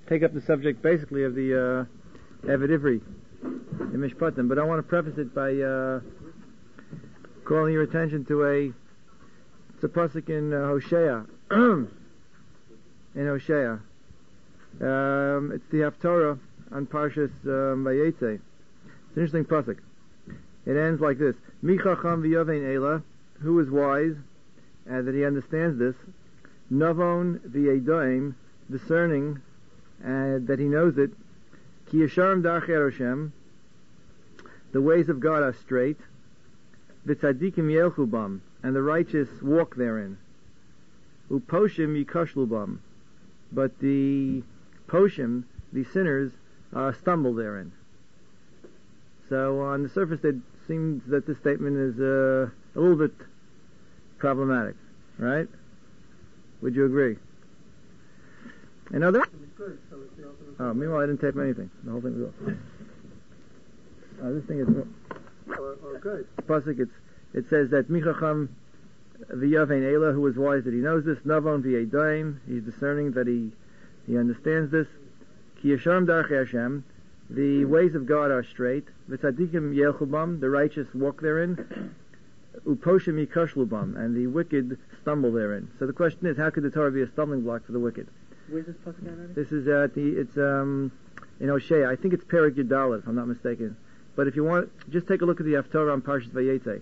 take up the subject basically of the Eved Ivri in Mishpatim, but I want to preface it by calling your attention to it's a pasuk in Hosea. In Hosea. It's the Haftorah on Parshas Vayetze. It's an interesting pasuk. It ends like this: Mi chacham v'yovein ela, who is wise, and that he understands this. Navon v'yedoim, discerning, and that he knows it. Ki yesharim darchei Hashem, the ways of God are straight. V'tzadikim yelchu bam, and the righteous walk therein. Uposhim yikashlu bam, but the poshim, the sinners, stumble therein. So on the surface it seems that this statement is a little bit problematic, right? Would you agree? And other? Oh, meanwhile I didn't tape anything. The whole thing was off. This thing is good. Pasuk, it says that Michacham v'yavein ela, who is wise that he knows this. Navon v'yedaim, he's discerning that he understands this. Ki yesharim darchei Hashem, the ways of God are straight. V'tzadikim yelchu bam, the righteous walk therein. Uposhim yikashlu bam, and the wicked stumble therein. So the question is, how could the Torah be a stumbling block for the wicked? Where's this pasuk at? This is in Hosea. I think it's Perek Yudalef, if I'm not mistaken. But if you want, just take a look at the Haftorah on Parshas Vayetze.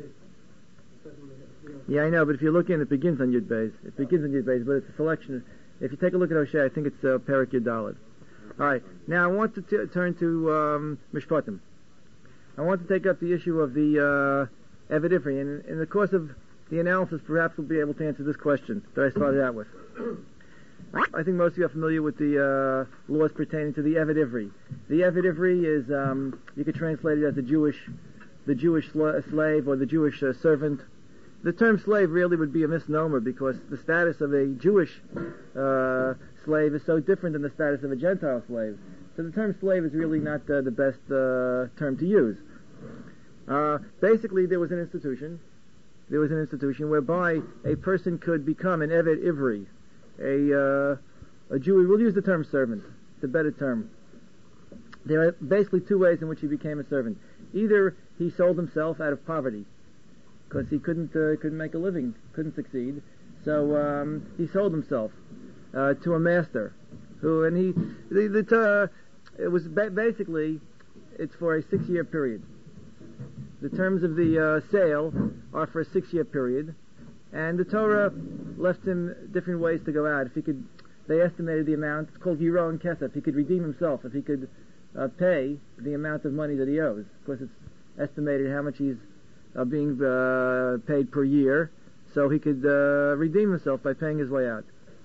Yeah, I know, but if you look in, it begins on Yud Beis. It begins on Yud Beis, but it's a selection. If you take a look at Hosea, I think it's Perek Yudalef. All right. Now I want to turn to Mishpatim. I want to take up the issue of the Eved Ivri, and in the course of the analysis, perhaps we'll be able to answer this question that I started out with. I think most of you are familiar with the laws pertaining to the Eved Ivri. The Eved Ivri is, you could translate it as the Jewish slave or the Jewish servant. The term slave really would be a misnomer because the status of a Jewish slave is so different than the status of a Gentile slave. So the term slave is really not the best term to use. Basically, there was an institution whereby a person could become an Eved Ivri, a Jew. We'll use the term servant. It's a better term. There are basically two ways in which he became a servant. Either he sold himself out of poverty, because he couldn't make a living, couldn't succeed. So he sold himself to a master, it was basically it's for a 6-year period. The terms of the sale are for a 6-year period, and the Torah left him different ways to go out. If he could, they estimated the amount. It's called Yiro and Kesef. He could redeem himself if he could pay the amount of money that he owes. Of course, it's estimated how much he's being paid per year, so he could redeem himself by paying his way out.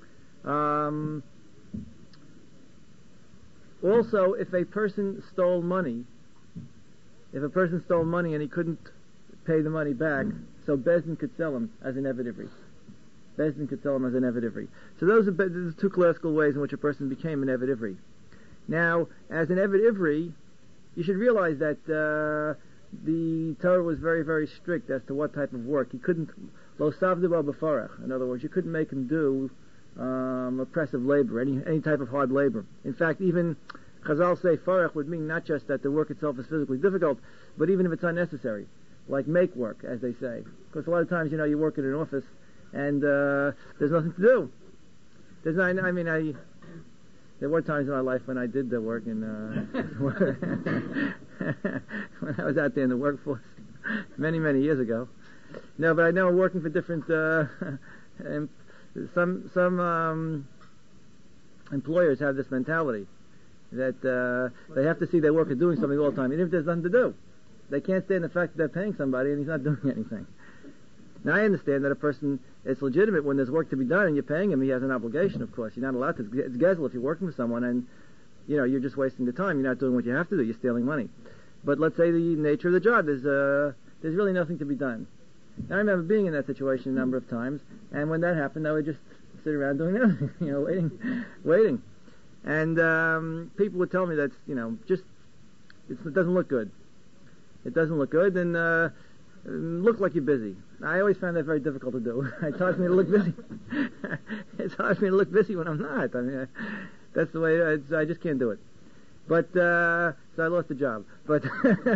Also, if a person stole money and he couldn't pay the money back, so Bezdin could sell him as an Eved Ivri. So those are the two classical ways in which a person became an Eved Ivri. Now, as an Eved Ivri, you should realize that the Torah was very, very strict as to what type of work. He couldn't, lo savdu ba b'farach. In other words, you couldn't make him do oppressive labor, any type of hard labor. In fact, even Chazal say farach would mean not just that the work itself is physically difficult, but even if it's unnecessary, like make work, as they say. Because a lot of times, you work in an office and there's nothing to do. There were times in my life when I did the work and when I was out there in the workforce many, many years ago. No, but I know working for different some employers have this mentality that they have to see their worker doing something all the time, even if there's nothing to do. They can't stand the fact that they're paying somebody and he's not doing anything. Now I understand that a person, it's legitimate when there's work to be done and you're paying him, he has an obligation, of course. You're not allowed to. It's gezel if you're working for someone and, you're just wasting the time. You're not doing what you have to do. You're stealing money. But let's say the nature of the job is, there's really nothing to be done. Now I remember being in that situation a number of times, and when that happened, I would just sit around doing nothing, waiting. And people would tell me that, it doesn't look good. It doesn't look good, and look like you're busy. I always found that very difficult to do. It's hard for me to look busy. It's hard for me to look busy when I'm not. That's the way. I just can't do it. But so I lost the job. But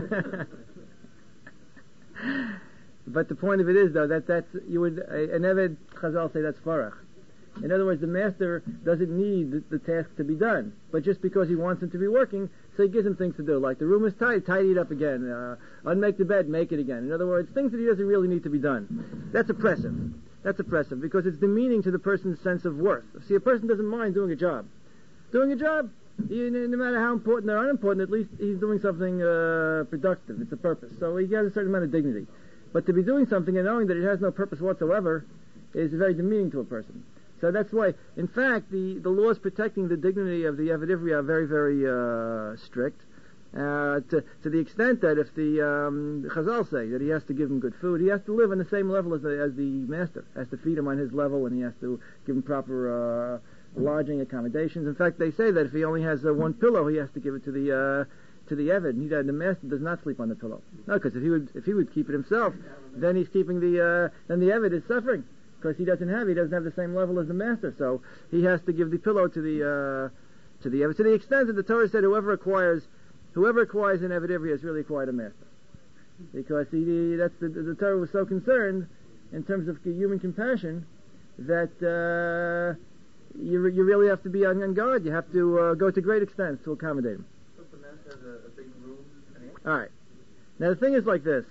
but the point of it is though that's you would an Eved Chazal say that's farach. In other words, the master doesn't need the task to be done, but just because he wants him to be working, so he gives him things to do, like the room is tidy, tidy it up again, unmake the bed, make it again. In other words, things that he doesn't really need to be done. That's oppressive. That's oppressive because it's demeaning to the person's sense of worth. See, a person doesn't mind doing a job. Doing a job, no matter how important or unimportant, at least he's doing something productive. It's a purpose. So he has a certain amount of dignity. But to be doing something and knowing that it has no purpose whatsoever is very demeaning to a person. So that's why, in fact, the laws protecting the dignity of the Eved Ivri are very, very strict. To the extent that if the Chazal say that he has to give him good food, he has to live on the same level as the master, has to feed him on his level, and he has to give him proper lodging accommodations. In fact, they say that if he only has one pillow, he has to give it to the Eved. The master does not sleep on the pillow. No, because if he would keep it himself, then he's keeping then the Eved is suffering. Because he doesn't have the same level as the master, so he has to give the pillow to the Eved. To the extent that the Torah said whoever acquires an Eved Ivri has really acquired a master, because the Torah was so concerned in terms of human compassion that you really have to be on guard. You have to go to great extents to accommodate him. So if the master has a big room. All right. Now the thing is like this.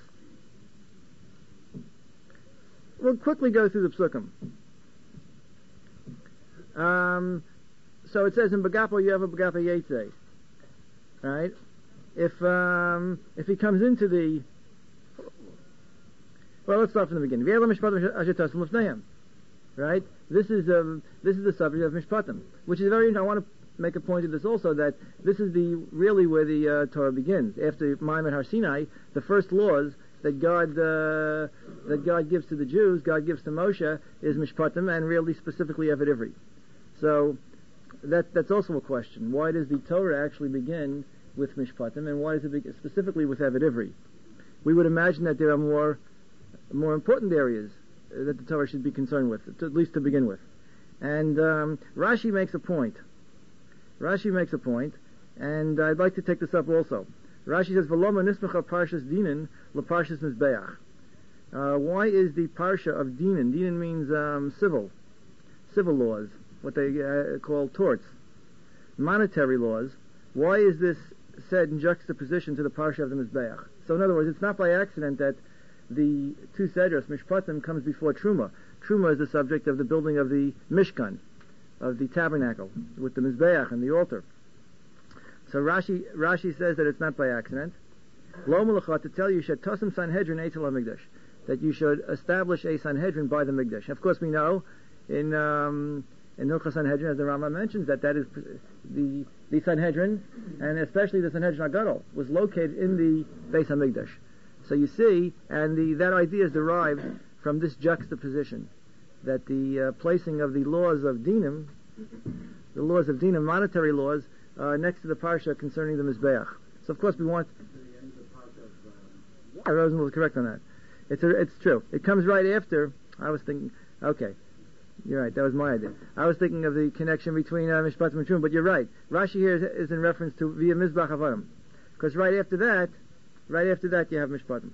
We'll quickly go through the psukim. So it says in Bagapo you have a Bagapo Yetzeh, right? If he comes into let's start from the beginning. Right? This is the subject of Mishpatim, which is very. I want to make a point of this also, that this is really where the Torah begins. After Ma'amad Har Sinai, the first laws that God gives to the Jews, God gives to Moshe, is Mishpatim, and really specifically Eved Ivri. So that's also a question. Why does the Torah actually begin with Mishpatim, and why does it begin specifically with Eved Ivri? We would imagine that there are more important areas that the Torah should be concerned with, at least to begin with. And Rashi makes a point. And I'd like to take this up also. Rashi says, "V'loma nismecha parshas Dinan leparshas Mizbeach." Why is the parsha of Dinan? Dinan means civil laws, what they call torts, monetary laws. Why is this said in juxtaposition to the parsha of the Mizbeach? So, in other words, it's not by accident that the two sedros, Mishpatim, comes before Truma. Truma is the subject of the building of the Mishkan, of the tabernacle, with the Mizbeach and the altar. So Rashi says that it's not by accident. Lo malacha, to tell you, Shetosim Sanhedrin Eitzel HaMikdash, that you should establish a Sanhedrin by the Mikdash. Of course, we know in Hilchos Sanhedrin, as the Rambam mentions, that is the Sanhedrin, and especially the Sanhedrin HaGadol, was located in the Beis HaMikdash. So you see, and that idea is derived from this juxtaposition, that the placing of the laws of Dinim, monetary laws, next to the parsha concerning the Mizbeach. So of course we want. Rosenwald is correct on that. It's true. It comes right after. I was thinking. Okay, you're right. That was my idea. I was thinking of the connection between Mishpatim and Truma, but you're right. Rashi here is in reference to via Mizbach Avodim, because right after that you have Mishpatim.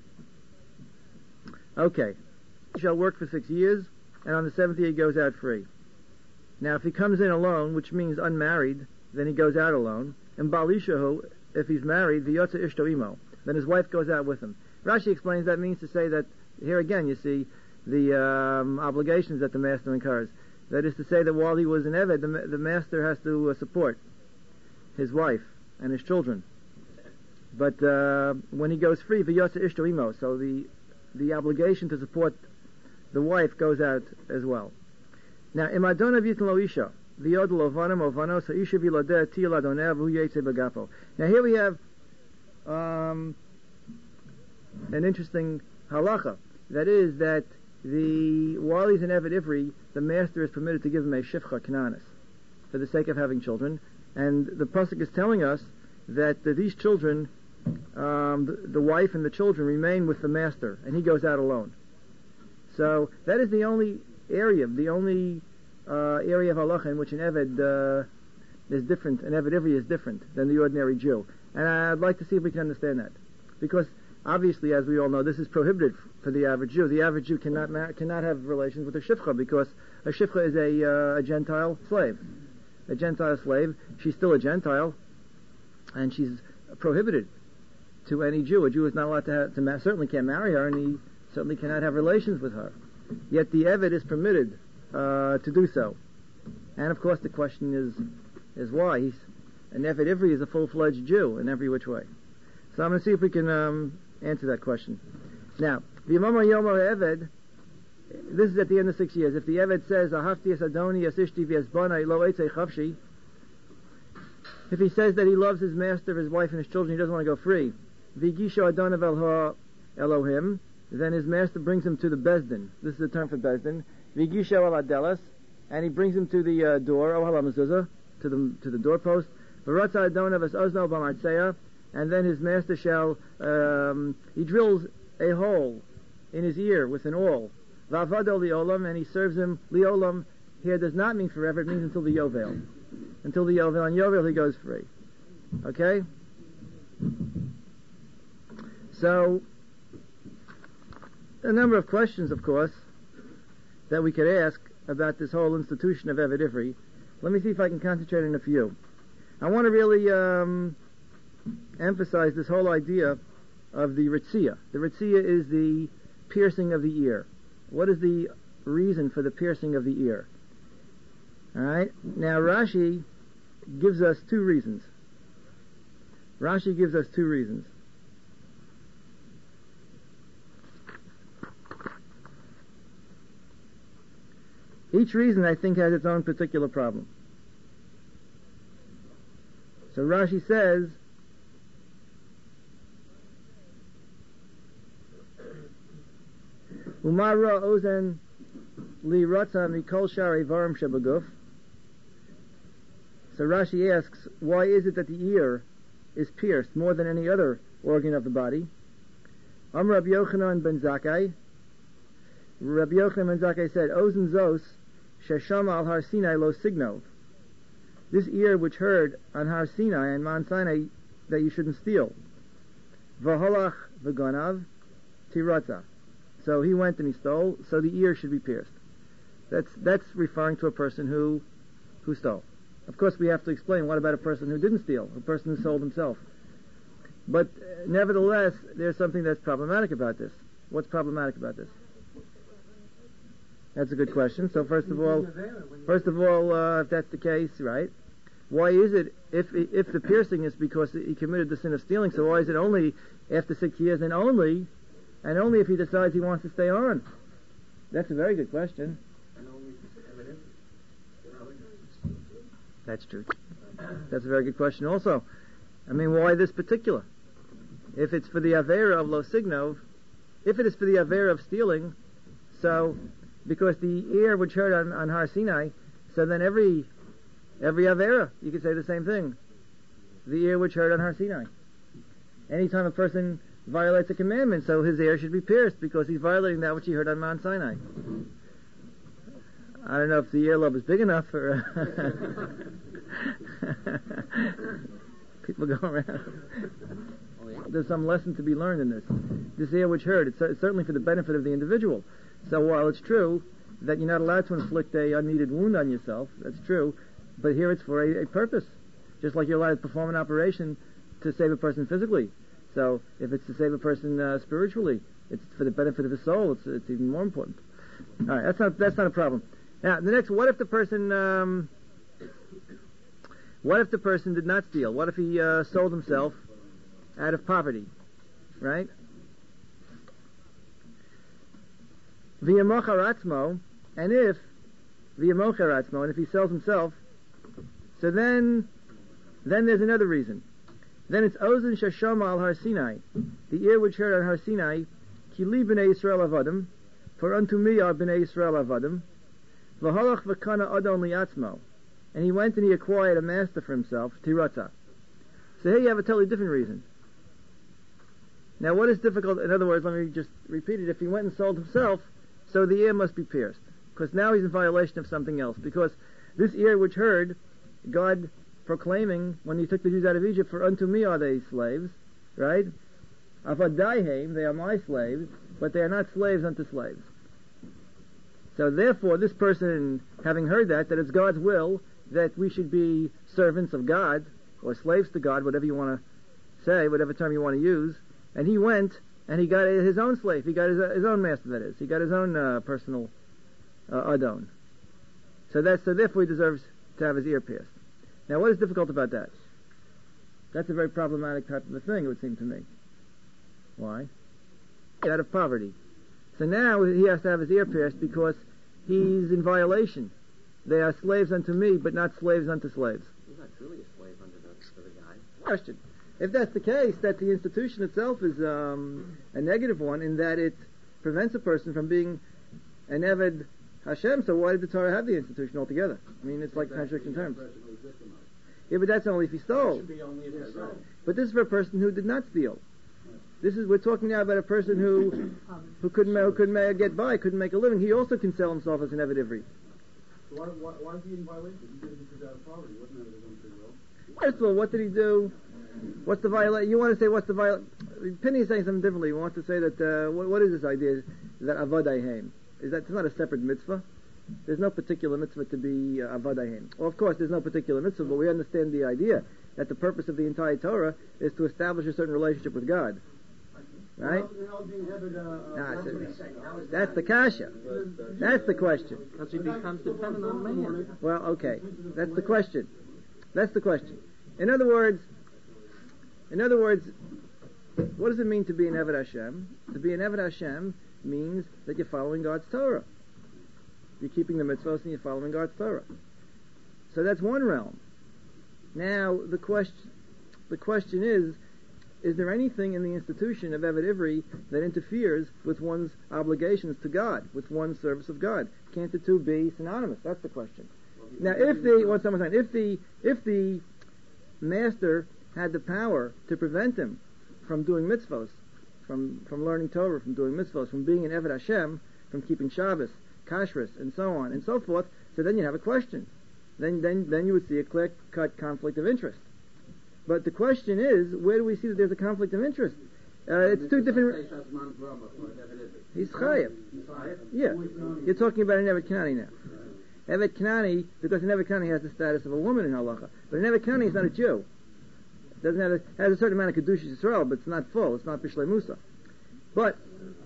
Okay, he shall work for 6 years, and on the 7th year he goes out free. Now, if he comes in alone, which means unmarried, then he goes out alone. And Balishahu, if he's married, v'yotza ishto imo, then his wife goes out with him. Rashi explains that means to say that, here again you see the obligations that the master incurs. That is to say that while he was an Eved, the master has to support his wife and his children. But when he goes free, v'yotza ishto imo, so the obligation to support the wife goes out as well. Now, imadona v'yitin lo isha, v'yod lovanim ovano, so isha v'ilodeh tiyel adoneh v'hu yetze b'gapo. Now here we have an interesting halacha. That is that while he's an Eved Ivri, the master is permitted to give him a shifcha kananis for the sake of having children. And the pasuk is telling us that these children, the wife and the children, remain with the master, and he goes out alone. So that is the only area of halacha in which an Eved is different, an Eved Ivri is different than the ordinary Jew. And I'd like to see if we can understand that. Because obviously, as we all know, this is prohibited for the average Jew. The average Jew cannot have relations with a shifcha, because a shifcha is a Gentile slave. A Gentile slave, she's still a Gentile, and she's prohibited to any Jew. A Jew is not allowed certainly can't marry her, and he certainly cannot have relations with her. Yet the Eved is permitted to do so. And of course the question is why. An Eved Ivri is a full-fledged Jew in every which way. So I'm going to see if we can answer that question. Now, the Yomar Yomer Eved, this is at the end of 6 years. If the Eved says, Ahafti es Adoni es ishti v'esbonai lo eitzei chavshi, if he says that he loves his master, his wife, and his children, he doesn't want to go free, v'gisho adonav el Elohim, then his master brings him to the Bezdin. This is the term for Bezdin. V'gisho el adelas, and he brings him to the door, oh halamazuzah, to the doorpost. V'ratza adonav es ozno b'martzeya, and then his master shall, he drills a hole in his ear with an awl. V'avado liolam, and he serves him. Liolam here does not mean forever, it means until the Yovel. Until the Yovel. On Yovel he goes free. Okay? So, a number of questions, of course, that we could ask about this whole institution of Eved Ivri. Let me see if I can concentrate on a few. I want to really emphasize this whole idea of the Ritzia. The Ritzia is the piercing of the ear. What is the reason for the piercing of the ear? Alright? Now Rashi gives us two reasons. Rashi gives us two reasons. Each reason, I think, has its own particular problem. So Rashi says, Umara ozen li ratza mikol shari varim shebaguf. So Rashi asks, why is it that the ear is pierced more than any other organ of the body? Amar Rabbi Yochanan ben Zakkai. Rabbi Yochanan ben Zakkai said, Ozen zos sheshama al Har Sinai lo signov. This ear which heard on Har Sinai and Mount Sinai that you shouldn't steal. V'holach v'ganav tiratza. So he went and he stole, so the ear should be pierced. That's referring to a person who stole. Of course we have to explain, what about a person who didn't steal, a person who sold himself? But nevertheless, there's something that's problematic about this. What's problematic about this? That's a good question. So first of all, if that's the case, right? Why is it, if the piercing is because he committed the sin of stealing, so why is it only after 6 years and only if he decides he wants to stay on? That's a very good question. That's true. That's a very good question also. I mean, why this particular? If it's for the Avera of Lo Signov, if it is for the Avera of stealing, so, because the ear which heard on Har Sinai, so then every Avera, you could say the same thing. The ear which heard on Har Sinai. Anytime a person violates a commandment, so his ear should be pierced because he's violating that which he heard on Mount Sinai. I don't know if the earlobe is big enough for people go around. There's some lesson to be learned in this. This ear which heard, it's certainly for the benefit of the individual. So while it's true that you're not allowed to inflict a unneeded wound on yourself, that's true, but here it's for a purpose. Just like you're allowed to perform an operation to save a person physically. So if it's to save a person spiritually, it's for the benefit of his soul. It's even more important. All right, that's not a problem. Now the next, what if the person did not steal? What if he sold himself out of poverty, right? V'yamocharatzmo, and if he sells himself, so then there's another reason. Then it's Ozen Shashama al Har Sinai, the ear which heard on Har Sinai, Ki li b'nei Yisrael avadim, for unto me are b'nei Yisrael avadim, v'holach v'kana adon li'atzmo, and he went and he acquired a master for himself, Tiratza. So here you have a totally different reason. Now what is difficult, in other words, let me just repeat it, if he went and sold himself, so the ear must be pierced, because now he's in violation of something else, because this ear which heard, God proclaiming, when he took the Jews out of Egypt, for unto me are they slaves, right? Avadaihem, they are my slaves, but they are not slaves unto slaves. So therefore, this person, having heard that it's God's will that we should be servants of God, or slaves to God, whatever you want to say, whatever term you want to use, and he went and he got his own slave, he got his own master, that is. He got his own personal Adon. So therefore he deserves to have his ear pierced. Now what is difficult about that? That's a very problematic type of a thing, it would seem to me. Why? Out of poverty. So now he has to have his ear pierced because he's in violation. They are slaves unto me, but not slaves unto slaves. He's not truly a slave under the guy. Question. If that's the case, that the institution itself is a negative one in that it prevents a person from being an Eved Hashem, so why did the Torah have the institution altogether? I mean, it's like contradiction terms. Yeah, but that's only if he stole. But this is for a person who did not steal. We're talking now about a person who couldn't get by, couldn't make a living. He also can sell himself as an Eved Ivri. So why is he in violation? He did it because out of poverty. Wasn't that his own free will? First of all, what did he do? What's the violation? You want to say what's the violation? Penny is saying something differently. You want to say that, what is this idea that Avadaihem? It's not a separate mitzvah? There's no particular mitzvah to be Avadaihem. Well, of course, there's no particular mitzvah, but we understand the idea that the purpose of the entire Torah is to establish a certain relationship with God. Right? That's the kasha. That's the question. Because he becomes dependent on man. Well, okay. That's the question. In other words, what does it mean to be an Eved Hashem? To be an Eved Hashem means that you're following God's Torah. You're keeping the mitzvahs and you're following God's Torah. So that's one realm. Now, the question is there anything in the institution of Eved Ivri that interferes with one's obligations to God, with one's service of God? Can't the two be synonymous? That's the question. Now, if the master had the power to prevent him from doing mitzvos, from learning Torah, from doing mitzvos, from being an Eved Hashem, from keeping Shabbos, Kashrus, and so on and so forth, so then you have a question. Then you would see a clear-cut conflict of interest. But the question is, where do we see that there's a conflict of interest? It's two different... He's chayav. Yeah. You're talking about an Eved Kanani now. Eved Kanani, because an Eved Kanani has the status of a woman in halacha. But an Eved Kanani is not a Jew. It doesn't have has a certain amount of Kedushas Yisrael, but it's not full. It's not Bishlei Musa. But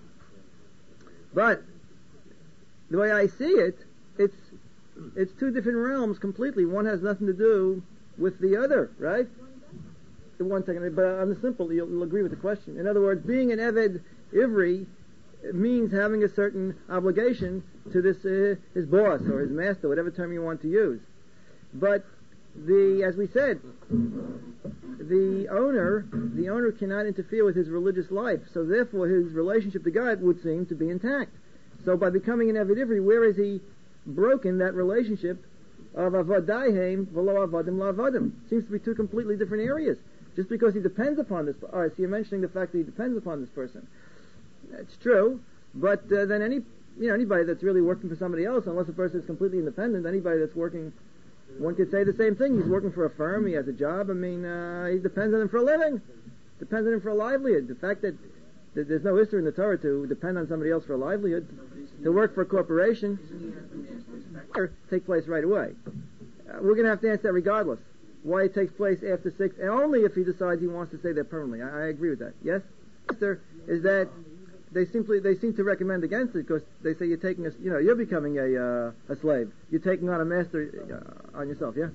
the way I see it, it's two different realms completely. One has nothing to do with the other, right? The one second, but on the simple, you'll agree with the question. In other words, being an Eved Ivri means having a certain obligation to this his boss or his master, whatever term you want to use. But as we said, the owner cannot interfere with his religious life, so therefore his relationship to God would seem to be intact. So by becoming an Eved Ivri, where is he broken that relationship of Avadaihem v'lo Avadim la'avadim? Seems to be two completely different areas. Just because he depends upon this, all right. So you're mentioning the fact that he depends upon this person. That's true, but then anybody that's really working for somebody else, unless a person is completely independent, anybody that's working, one could say the same thing. He's working for a firm, he has a job. I mean, he depends on him for a living, depends on him for a livelihood. The fact that there's no issur in the Torah to depend on somebody else for a livelihood, to work for a corporation, take place right away. We're going to have to answer that regardless. Why it takes place after 6, and only if he decides he wants to stay there permanently. I agree with that. Yes? Answer is that they seem to recommend against it because they say you're taking you're becoming a slave. You're taking on a master on yourself, yeah?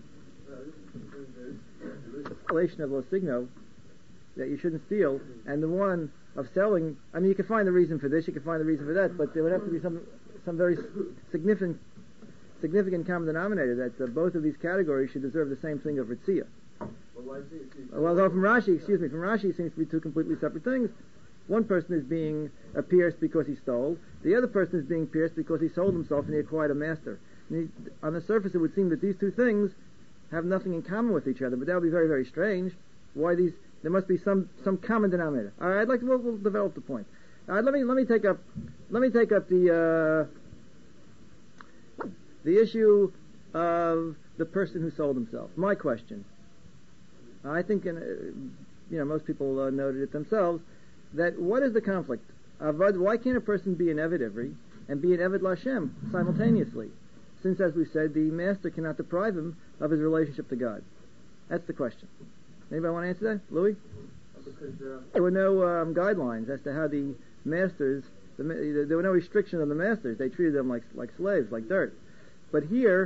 The violation of Lo Signo, that you shouldn't steal, and the one of selling, I mean, you can find the reason for this, you can find the reason for that, but there would have to be some very significant common denominator that both of these categories should deserve the same thing of Ritzia. Well, though from Rashi it seems to be two completely separate things. One person is being pierced because he stole. The other person is being pierced because he sold himself and he acquired a master. On the surface, it would seem that these two things have nothing in common with each other, but that would be very, very strange. Why these? There must be some common denominator. All right, we'll develop the point. All right, let me take up the issue of the person who sold himself. My question. I think, most people noted it themselves, that what is the conflict? Why can't a person be an Eved Ivri and be an Eved Lashem simultaneously? Since, as we said, the master cannot deprive him of his relationship to God. That's the question. Anybody want to answer that? Louis? Because there were no guidelines as to how the masters, there were no restrictions on the masters. They treated them like slaves, like dirt. But here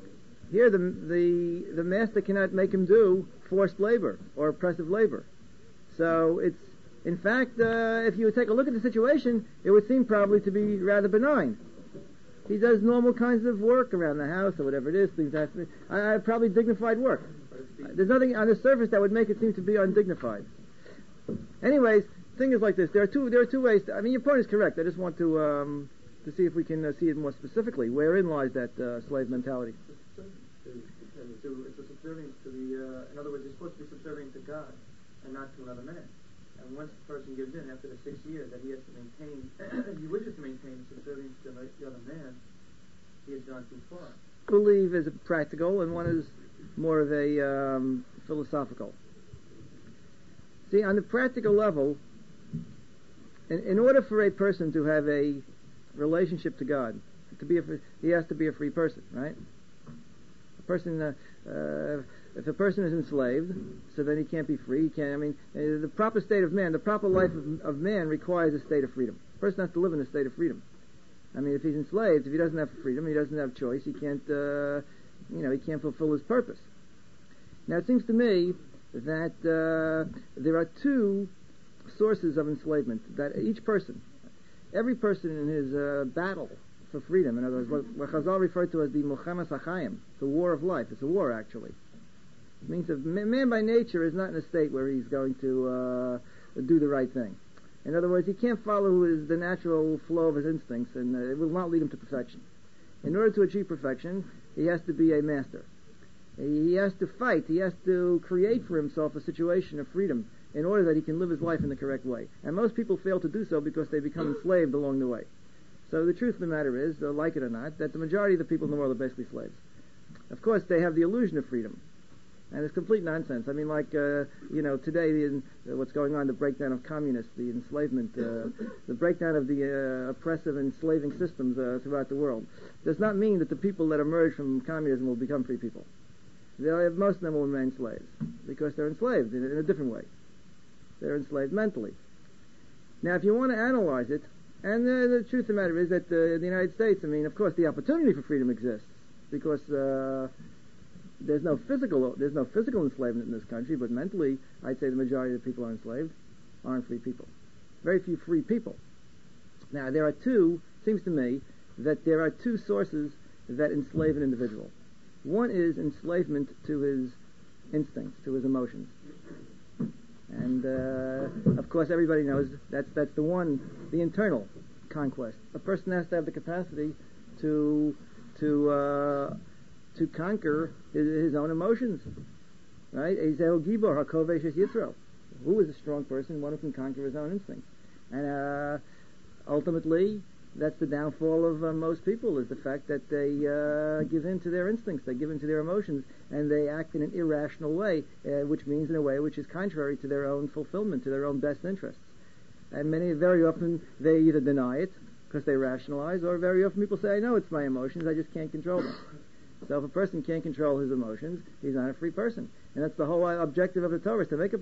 the master cannot make him do forced labor or oppressive labor. So it's, in fact, if you would take a look at the situation, it would seem probably to be rather benign. He does normal kinds of work around the house or whatever it is. Things have to be, probably dignified work. There's nothing on the surface that would make it seem to be undignified. Anyways, the thing is like this. There are two ways. Your point is correct. I just want to see if we can see it more specifically. Wherein lies that slave mentality? It's a subservience to the. In other words, you're supposed to be subservient to God and not to another man. And once the person gives in after the 6 years that he has to maintain, if he wishes to maintain subservience to the other man, he has gone too far. I believe is practical, and one is more of a philosophical. See, on the practical level, in order for a person to have a relationship to God, he has to be a free person, right? If a person is enslaved, so then he can't be free. He can't. The proper state of man, the proper life of man requires a state of freedom. A person has to live in a state of freedom. If he's enslaved, if he doesn't have freedom, he doesn't have choice. He can't, he can't fulfill his purpose. Now, it seems to me that there are two sources of enslavement that every person in his battle for freedom, in other words, what Chazal referred to as the Milchemas HaChaim, the war of life. It's a war, actually. It means that man by nature is not in a state where he's going to do the right thing. In other words, he can't follow the natural flow of his instincts, and it will not lead him to perfection. In order to achieve perfection, he has to be a master. He has to fight. He has to create for himself a situation of freedom in order that he can live his life in the correct way. And most people fail to do so because they become enslaved along the way. So the truth of the matter is, like it or not, that the majority of the people in the world are basically slaves. Of course, they have the illusion of freedom. And it's complete nonsense. Today, what's going on, the breakdown of communists, the enslavement, the breakdown of the oppressive and enslaving systems throughout the world, does not mean that the people that emerge from communism will become free people. Most of them will remain slaves, because they're enslaved in a different way. They're enslaved mentally. Now, if you want to analyze it, and the truth of the matter is that in the United States, of course, the opportunity for freedom exists, because there's no physical enslavement in this country, but mentally, I'd say the majority of the people are enslaved, aren't free people. Very few free people. Now, seems to me, that there are two sources that enslave an individual. One is enslavement to his instincts, to his emotions. And, of course, everybody knows that's the one, the internal conquest. A person has to have the capacity to conquer his own emotions, right? Ezel Gibor HaKovesh es Yisro. Who is a strong person? One who can conquer his own instincts. And ultimately, that's the downfall of most people, is the fact that they give in to their instincts, they give in to their emotions, and they act in an irrational way, which means in a way which is contrary to their own fulfillment, to their own best interests. And very often, they either deny it, because they rationalize, or very often people say, I know it's my emotions, I just can't control them. So if a person can't control his emotions, he's not a free person. And that's the whole objective of the Torah, is to make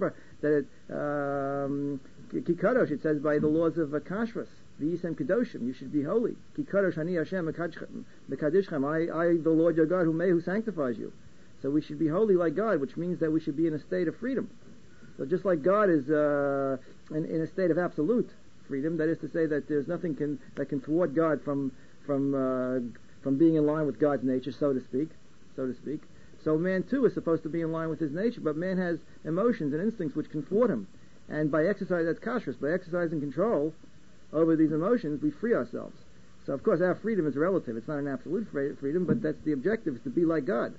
Kikadosh, it says by the laws of Kashrus, V'yisem Kedoshim, you should be holy. Kikadosh Ani Hashem Mekadishchem, I, the Lord your God, who sanctifies you. So we should be holy like God, which means that we should be in a state of freedom. So just like God is in a state of absolute freedom, that is to say that there's nothing that can thwart God from being in line with God's nature, so to speak. So man too is supposed to be in line with his nature, but man has emotions and instincts which can thwart him. And by exercising control over these emotions, we free ourselves. So of course our freedom is relative. It's not an absolute freedom, but that's the objective, is to be like God.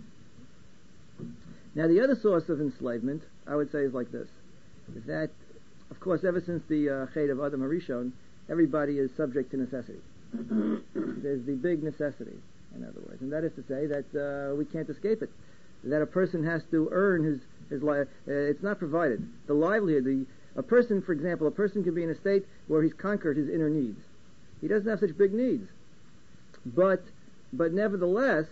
Now the other source of enslavement, I would say, is like this. Is that, of course, ever since the Chet of Adam HaRishon, everybody is subject to necessity. There's the big necessity. in other words. And that is to say that we can't escape it. That a person has to earn his life. It's not provided. The livelihood, a person, for example, a person can be in a state where he's conquered his inner needs. He doesn't have such big needs. But nevertheless,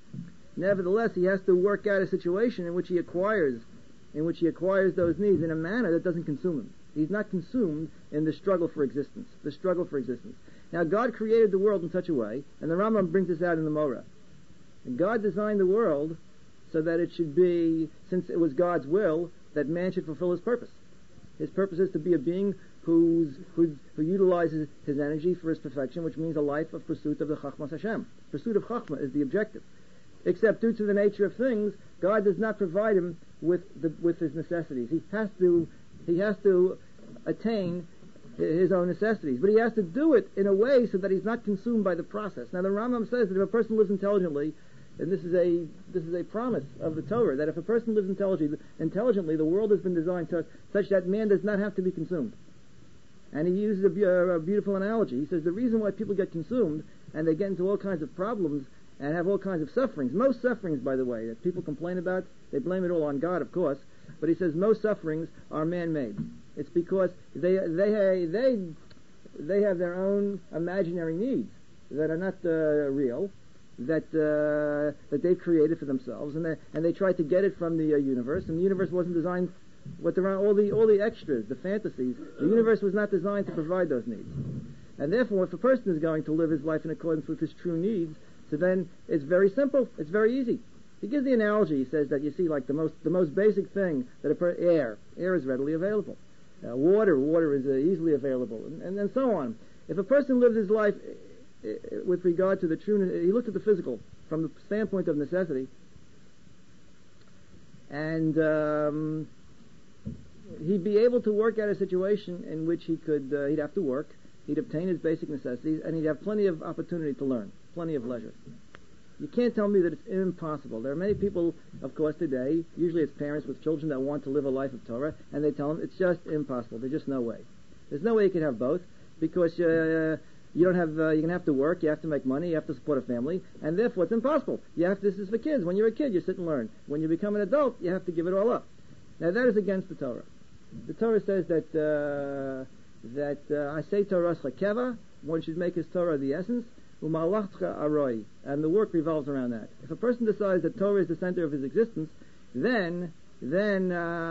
he has to work out a situation in which he acquires those needs in a manner that doesn't consume him. He's not consumed in the struggle for existence. Now, God created the world in such a way, and the Rambam brings this out in the Morah. And God designed the world so that it should be, since it was God's will, that man should fulfill his purpose. His purpose is to be a being who utilizes his energy for his perfection, which means a life of pursuit of the Chachmas Hashem. Pursuit of Chachma is the objective. Except due to the nature of things, God does not provide him with his necessities. He has to attain his own necessities, but he has to do it in a way so that he's not consumed by the process. Now, the Rambam says that if a person lives intelligently, and this is a promise of the Torah, that if a person lives intelligently, the world has been designed such that man does not have to be consumed. And he uses a beautiful analogy. He says the reason why people get consumed and they get into all kinds of problems and have all kinds of sufferings, most sufferings, by the way, that people complain about, they blame it all on God, of course, but he says most sufferings are man-made. It's because they have their own imaginary needs that are not real, that they've created for themselves, and they try to get it from the universe, and the universe wasn't designed with all the extras, the fantasies. The universe was not designed to provide those needs. And therefore, if a person is going to live his life in accordance with his true needs, so then it's very simple, it's very easy. He gives the analogy, he says that you see, like the most basic thing, that air is readily available. Water is easily available, and so on. If a person lives his life with regard to the true, he looks at the physical from the standpoint of necessity, and he'd be able to work out a situation in which he'd have to work, he'd obtain his basic necessities, and he'd have plenty of opportunity to learn, plenty of leisure. You can't tell me that it's impossible. There are many people, of course, today, usually it's parents with children that want to live a life of Torah, and they tell them it's just impossible. There's just no way. There's no way you can have both, because you don't have. You're gonna have to work. You have to make money. You have to support a family, and therefore it's impossible. This is for kids. When you're a kid, you sit and learn. When you become an adult, you have to give it all up. Now that is against the Torah. The Torah says that I say Torah keva. One should make his Torah the essence. Aroi, and the work revolves around that. If a person decides that Torah is the center of his existence, then there's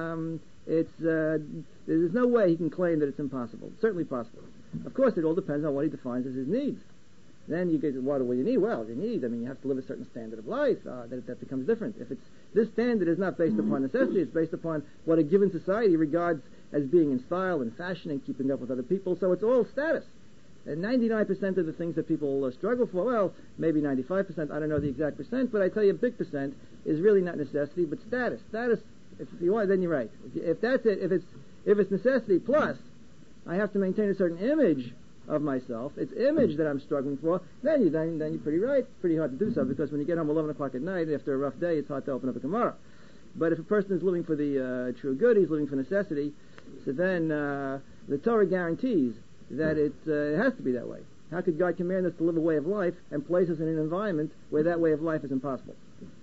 no way he can claim that it's impossible. It's certainly possible. Of course, it all depends on what he defines as his needs. Then you get, what do you need? Well, you have to live a certain standard of life. That becomes different. If this standard is not based upon necessity, it's based upon what a given society regards as being in style and fashion and keeping up with other people. So it's all status. And 99% of the things that people struggle for, well, maybe 95%, I don't know the exact percent, but I tell you a big percent is really not necessity, but status. Status, if you want, then you're right. If that's it, if it's necessity plus, I have to maintain a certain image of myself, it's image that I'm struggling for, then you're pretty right. It's pretty hard to do so, because when you get home 11 o'clock at night, after a rough day, it's hard to open up a Gemara. But if a person is living for the true good, he's living for necessity, so then the Torah guarantees that it has to be that way. How could God command us to live a way of life and place us in an environment where that way of life is impossible?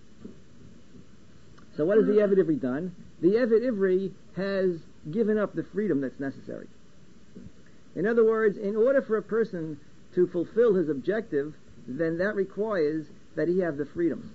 So what has the Eved Ivri done? The Eved Ivri has given up the freedom that's necessary. In other words, in order for a person to fulfill his objective, then that requires that he have the freedom.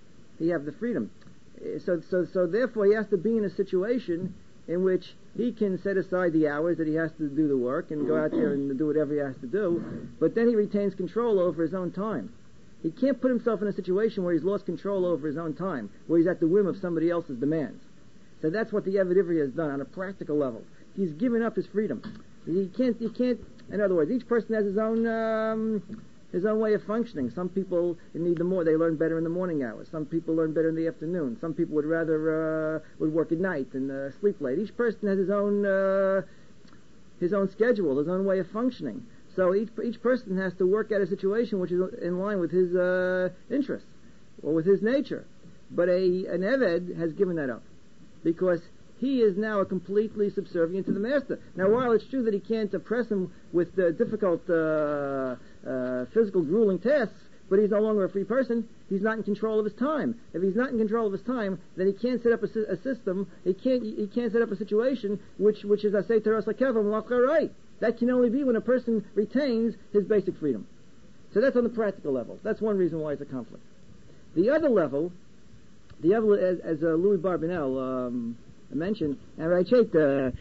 So therefore he has to be in a situation in which he can set aside the hours that he has to do the work and go out there and do whatever he has to do, but then he retains control over his own time. He can't put himself in a situation where he's lost control over his own time, where he's at the whim of somebody else's demands. So that's what the Eved Ivri has done on a practical level. He's given up his freedom. He can't, in other words, each person has his own way of functioning. Some people need they learn better in the morning hours. Some people learn better in the afternoon. Some people would rather would work at night and sleep late. Each person has his own schedule, his own way of functioning. So each person has to work out a situation which is in line with his interests or with his nature. But an Eved has given that up because he is now completely subservient to the master. Now, while it's true that he can't oppress him with difficult physical grueling tasks, but he's no longer a free person. He's not in control of his time. If he's not in control of his time, then he can't set up a system. He can't set up a situation which is I say teras hakevim lachar. That can only be when a person retains his basic freedom. So that's on the practical level. That's one reason why it's a conflict. The other level, as Louis Barbinel mentioned, and Raichait,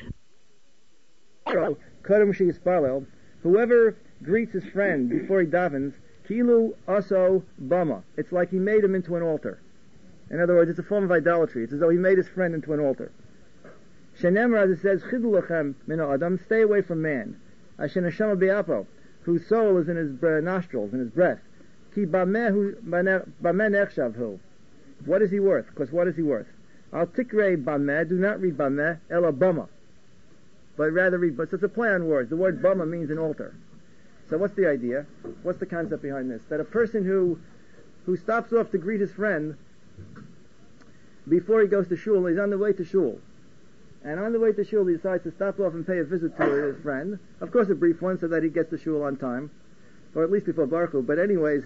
whoever greets his friend before he davens, kilu aso bama. It's like he made him into an altar. In other words, it's a form of idolatry. It's as though he made his friend into an altar. Shenemar, as it says, chidu lachem min adam, stay away from man. Asher neshama be'apo, whose soul is in his nostrils, in his breath. Ki bameh nechshav hu. What is he worth? Because what is he worth? Al tikrei bameh, do not read bameh, ela bama. But rather read, so it's a play on words. The word bama means an altar. So what's the idea? What's the concept behind this? That a person who stops off to greet his friend before he goes to shul, he's on the way to shul. And on the way to shul, he decides to stop off and pay a visit to his friend. Of course, a brief one, so that he gets to shul on time. Or at least before Baruch Hu. But anyways,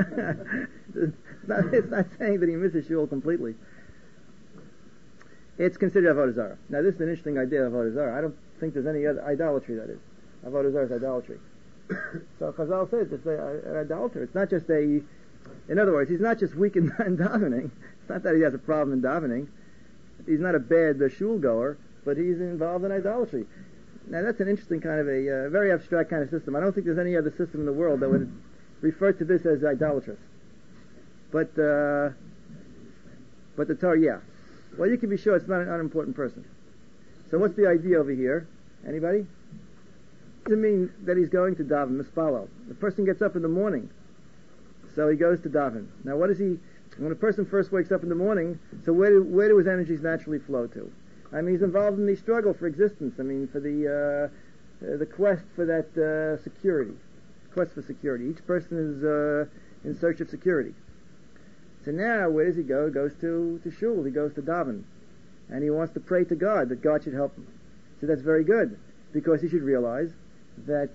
it's not saying that he misses shul completely. It's considered avodah zarah. Now, this is an interesting idea of avodah zarah. I don't think there's any other idolatry, that is. Avodah zarah is idolatry. So Chazal says it's an idolater. It's not just in other words, he's not just weak in davening. It's not that he has a problem in davening. He's not a bad shul goer, but he's involved in idolatry. Now that's an interesting kind of a very abstract kind of system. I don't think there's any other system in the world that would refer to this as idolatrous. But the Torah, yeah. Well, you can be sure it's not an unimportant person. So what's the idea over here? Anybody? It doesn't mean that he's going to daven, mispalo. The person gets up in the morning, so he goes to daven. Now what is he? When a person first wakes up in the morning, so where do his energies naturally flow to? I mean, he's involved in the struggle for existence. I mean, for the quest for that security. Quest for security. Each person is in search of security. So now, where does he go? He goes to shul. He goes to daven. And he wants to pray to God, that God should help him. So that's very good, because he should realize that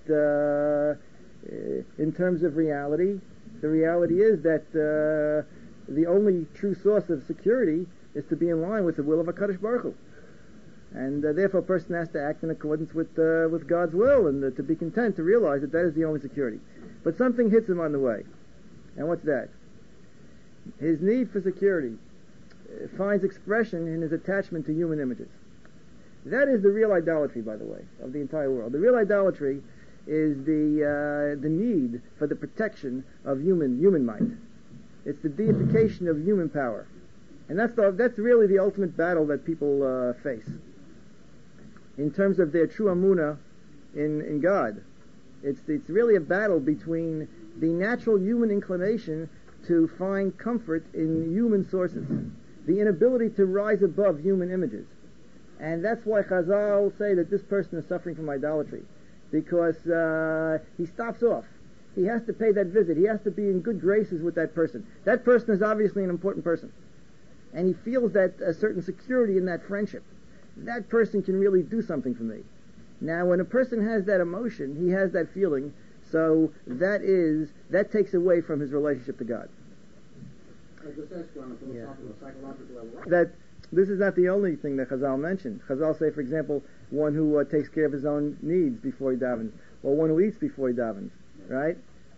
in terms of reality, the reality is that the only true source of security is to be in line with the will of HaKadosh Baruch Hu. And therefore a person has to act in accordance with God's will, and to be content to realize that that is the only security. But something hits him on the way. And what's that? His need for security finds expression in his attachment to human images. That is the real idolatry, by the way, of the entire world. The real idolatry is the need for the protection of human might. It's the deification of human power. And that's really the ultimate battle that people face. In terms of their true amunah in God. It's really a battle between the natural human inclination to find comfort in human sources, the inability to rise above human images. And that's why Chazal say that this person is suffering from idolatry, because he stops off. He has to pay that visit. He has to be in good graces with that person. That person is obviously an important person, and he feels that a certain security in that friendship. That person can really do something for me. Now, when a person has that emotion, he has that feeling, so that takes away from his relationship to God. I just ask you on a philosophical, psychological level. That this is not the only thing that Chazal mentioned. Chazal say, for example, one who takes care of his own needs before he davens, or one who eats before he davens, right?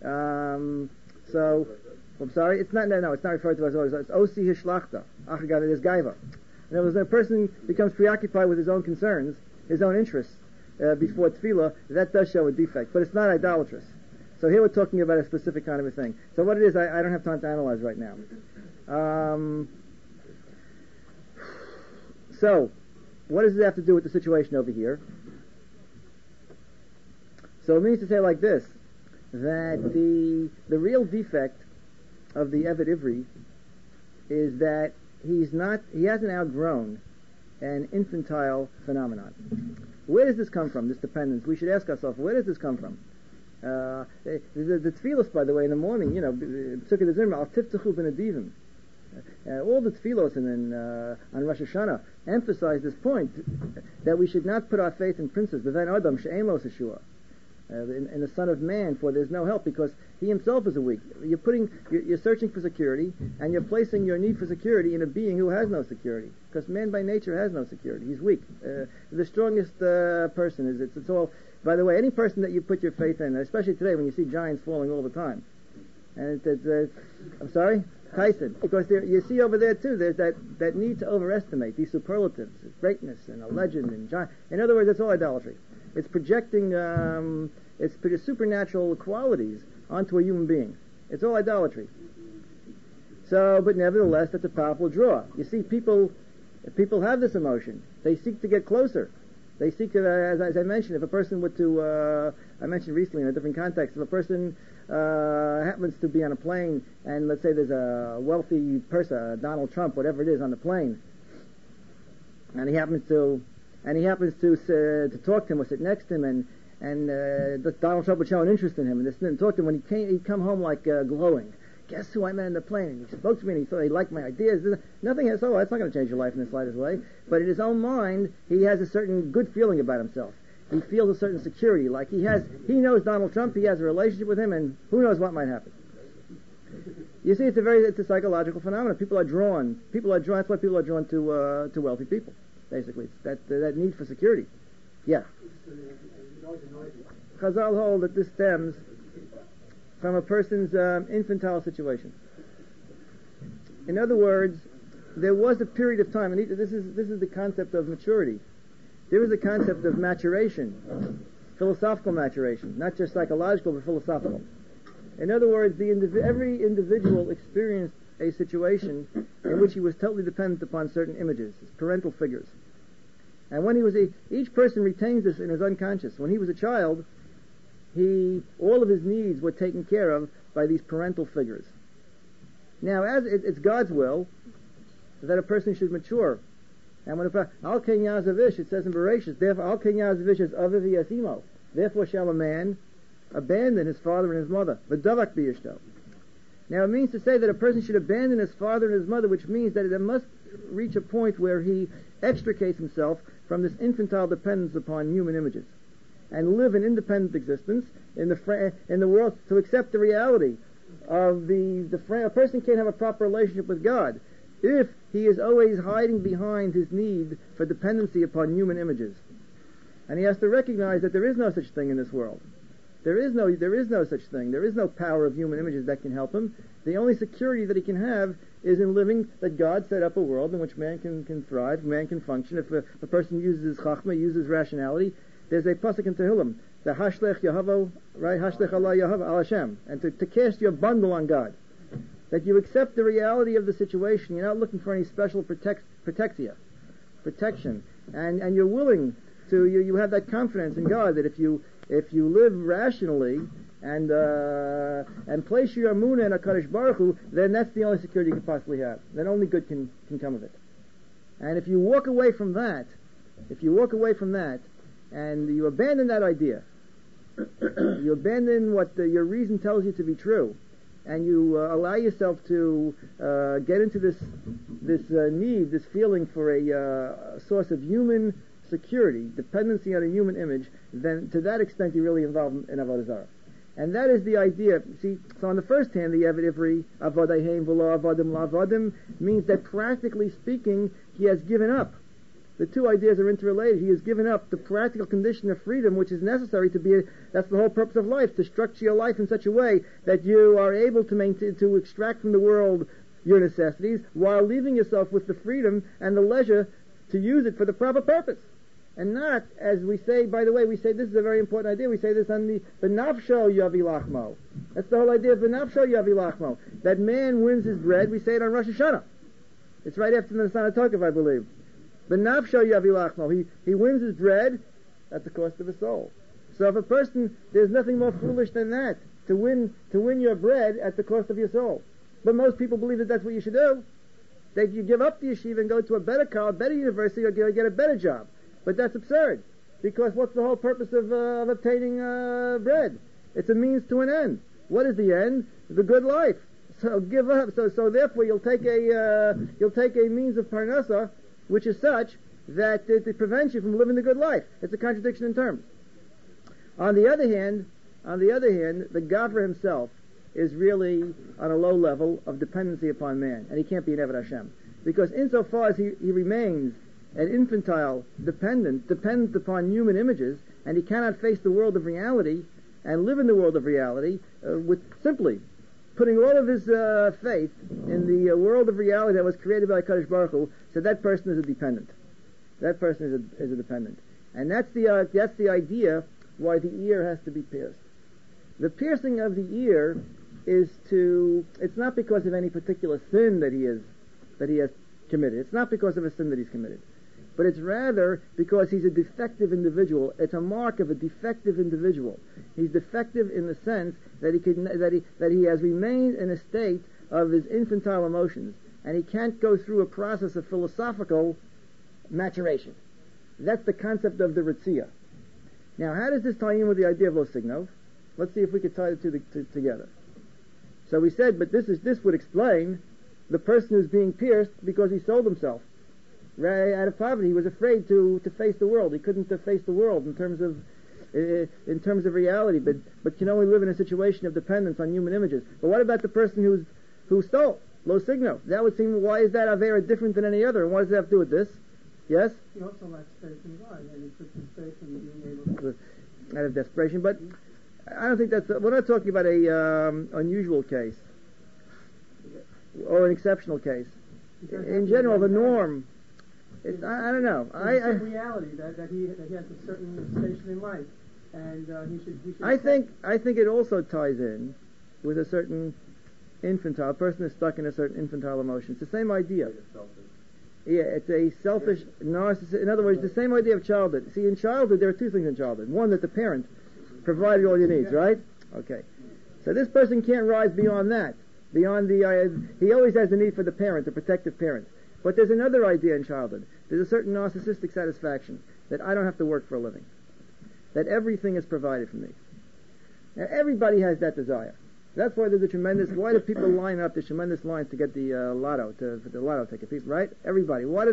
So, I'm sorry, it's not referred to as always. It's osi hishlachta. Achagad, it is gaiva. In other words, when a person becomes preoccupied with his own concerns, his own interests, before tefillah, that does show a defect, but it's not idolatrous. So here we're talking about a specific kind of a thing. So what it is, I don't have time to analyze right now. So, what does it have to do with the situation over here? So it means to say like this, that the real defect of the Eved Ivri is that he hasn't outgrown an infantile phenomenon. Where does this come from, this dependence? We should ask ourselves, where does this come from? The tefillos, by the way, in the morning, all the tefillos and then on Rosh Hashanah emphasize this point, that we should not put our faith in princes, in the Son of Man, for there's no help, because he himself is a weak. You're searching for security, and you're placing your need for security in a being who has no security, because man by nature has no security. He's weak. The strongest person is it's all. By the way, any person that you put your faith in, especially today when you see giants falling all the time, and I'm sorry, Tyson, because you see over there too, there's that need to overestimate these superlatives, greatness and a legend and giant. In other words, it's all idolatry. It's projecting supernatural qualities onto a human being. It's all idolatry. So, but nevertheless, that's a powerful draw. You see, people have this emotion. They seek to get closer. They seek to, as I mentioned, if a person were to, I mentioned recently in a different context, if a person happens to be on a plane, and let's say there's a wealthy person, Donald Trump, whatever it is, on the plane, and he happens to talk to him or sit next to him, and Donald Trump would show an interest in him, and talk to him. When he'd come home like glowing. Guess who I met in the plane? And he spoke to me, and he thought he liked my ideas. Nothing else. Oh, that's not going to change your life in the slightest way. But in his own mind, he has a certain good feeling about himself. He feels a certain security, like he knows Donald Trump. He has a relationship with him, and who knows what might happen. You see, it's a psychological phenomenon. People are drawn. That's why people are drawn to wealthy people. Basically, it's that need for security. Yeah. Chazal hold that this stems from a person's infantile situation. In other words, there was a period of time, and this is the concept of maturity. There is a concept of maturation, philosophical maturation, not just psychological but philosophical. In other words, every individual experienced a situation in which he was totally dependent upon certain images, his parental figures. And when each person retains this in his unconscious. When he was a child, all of his needs were taken care of by these parental figures. Now, as it's God's will that a person should mature. And when Al Ken Yazavish, it says in Bereshit, therefore Al Ken Yazavish is Aviv Yasimo. Therefore shall a man abandon his father and his mother. V'davak b'yishto. Now it means to say that a person should abandon his father and his mother, which means that it must reach a point where he extricates himself from this infantile dependence upon human images, and live an independent existence in the world, to accept the reality of a person can't have a proper relationship with God if he is always hiding behind his need for dependency upon human images. And he has to recognize that there is no such thing in this world. There is no such thing. There is no power of human images that can help him. The only security that he can have is in living that God set up a world in which man can thrive, man can function. If a person uses chachma, uses rationality, there's a pasuk in Tehillim, the Hashlech Yahavo, right? Hashlech Allah Yahava al Hashem, and to cast your bundle on God. That you accept the reality of the situation. You're not looking for any special protection, and you're willing to. You have that confidence in God that if you live rationally and place your emunah in HaKadosh Baruch Hu, then that's the only security you can possibly have. Then only good can come of it. And if you walk away from that, and you abandon that idea, you abandon what your reason tells you to be true, and you allow yourself to get into this need, this feeling for a source of human security, dependency on a human image, then to that extent you're really involved in Avodah Zarah. And that is the idea. See, so on the first hand, the Eved Ivri, Avodahem v'lo avodim la'avodim, means that practically speaking, he has given up. The two ideas are interrelated. He has given up the practical condition of freedom, which is necessary that's the whole purpose of life, to structure your life in such a way that you are able to extract from the world your necessities, while leaving yourself with the freedom and the leisure to use it for the proper purpose. And not, as we say, by the way, we say this is a very important idea, we say this on the Benafsho Yavi Lachmo. That's the whole idea of Benafsho Yavi Lachmo. That man wins his bread, we say it on Rosh Hashanah. It's right after the Nisan HaTokef, I believe. Benafsho Yavi Lachmo. He wins his bread at the cost of his soul. So if a person, there's nothing more foolish than that, to win your bread at the cost of your soul. But most people believe that that's what you should do. That you give up the yeshiva and go to a better college, better university, or get a better job. But that's absurd, because what's the whole purpose of obtaining bread? It's a means to an end. What is the end? The good life. So give up. So therefore, you'll take a means of parnasa, which is such that it prevents you from living the good life. It's a contradiction in terms. On the other hand, the Gavra himself is really on a low level of dependency upon man, and he can't be an Eved Hashem. Because insofar as he remains an infantile dependent upon human images, and he cannot face the world of reality and live in the world of reality with simply putting all of his faith in the world of reality that was created by Kadosh Baruch Hu, so that person is a dependent. That person is a dependent. And that's the idea why the ear has to be pierced. The piercing of the ear it's not because of any particular sin that he has committed. It's not because of a sin that he's committed. But it's rather because he's a defective individual. It's a mark of a defective individual. He's defective in the sense that he has remained in a state of his infantile emotions, and he can't go through a process of philosophical maturation. That's the concept of the Ritzia. Now, how does this tie in with the idea of Lo Signov? Let's see if we could tie the two together. So we said, but this would explain the person who's being pierced because he sold himself. Right, out of poverty, he was afraid to face the world. He couldn't face the world in terms of reality, but can only live in a situation of dependence on human images. But what about the person who stole? Lo Signo. That would seem, why is that Avera different than any other? And what does that have to do with this? Yes? He also lacks faith in God, and he puts his faith in being able to... Out of desperation, but I don't think we're not talking about a unusual case or an exceptional case. In general, the norm... I don't know. It's reality that he has a certain station in life, and he should. I think it also ties in with a certain infantile person is stuck in a certain infantile emotion. It's the same idea. Yeah, it's a selfish narcissist. In other words, the same idea of childhood. See, in childhood there are two things in childhood. One, that the parent provided all your needs, right? Okay. So this person can't rise beyond that. Beyond he always has the need for the parent, the protective parent. But there's another idea in childhood. There's a certain narcissistic satisfaction that I don't have to work for a living. That everything is provided for me. Now, everybody has that desire. That's why there's why do people line up, there's tremendous lines to get the lotto, for the lotto ticket, people, right? Everybody. Why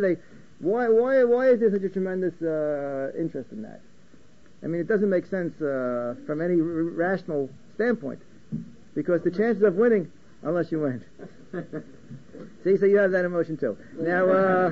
is there such a tremendous interest in that? I mean, it doesn't make sense from any rational standpoint. Because the chances of winning, unless you win. See, so you have that emotion too. Now,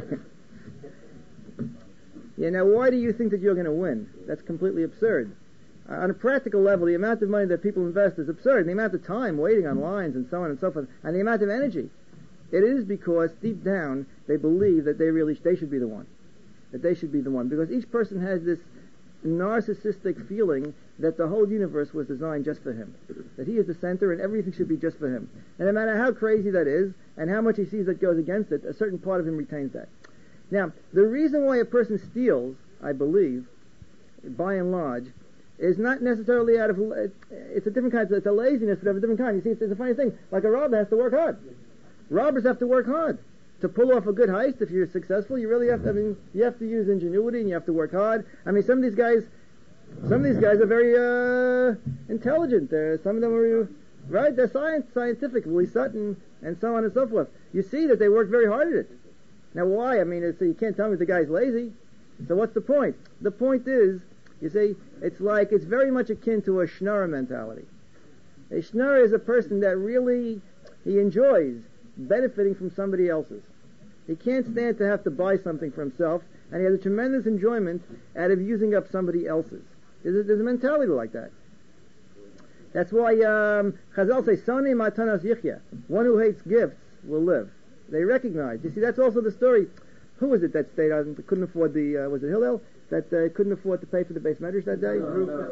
now why do you think that you're going to win? That's completely absurd. On a practical level, the amount of money that people invest is absurd. And the amount of time waiting on lines and so on and so forth, and the amount of energy. It is because deep down they believe that they should be the one. That they should be the one. Because each person has this narcissistic feeling that the whole universe was designed just for him. That he is the center and everything should be just for him. And no matter how crazy that is, and how much he sees that goes against it, a certain part of him retains that. Now, the reason why a person steals, I believe, by and large, is not necessarily out of... It's a different kind. It's a laziness, but of a different kind. You see, it's a funny thing. Like a robber has to work hard. Robbers have to work hard. To pull off a good heist, if you're successful, you really have to, you have to use ingenuity and you have to work hard. I mean, some of these guys are very intelligent. Some of them are, right? They're scientific, Lee Sutton, and so on and so forth. You see that they work very hard at it. Now, why? I mean, you can't tell me the guy's lazy. So what's the point? The point is, you see, it's very much akin to a Schnorrer mentality. A Schnorrer is a person that really, he enjoys benefiting from somebody else's. He can't stand to have to buy something for himself, and he has a tremendous enjoyment out of using up somebody else's. There's a mentality like that. That's why Chazal say, Sonei matanos yichya. One who hates gifts will live. They recognize. You see, that's also the story. Who was it that stayed on, couldn't afford was it Hillel? That couldn't afford to pay for the base medrash that day?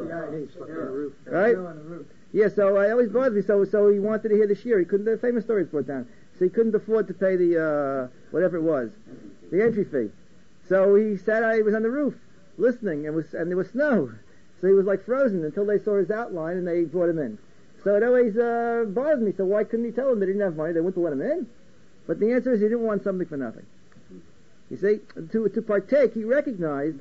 Right? Yeah, so I always bothered me. So he wanted to hear the shir. He couldn't, the famous story is brought down. So he couldn't afford to pay the, whatever it was, the entry fee. So he was on the roof, listening, and there was snow. So he was like frozen until they saw his outline and they brought him in. So it always bothered me. So why couldn't he tell them they didn't have money? They wouldn't let him in. But the answer is he didn't want something for nothing. You see, to partake, he recognized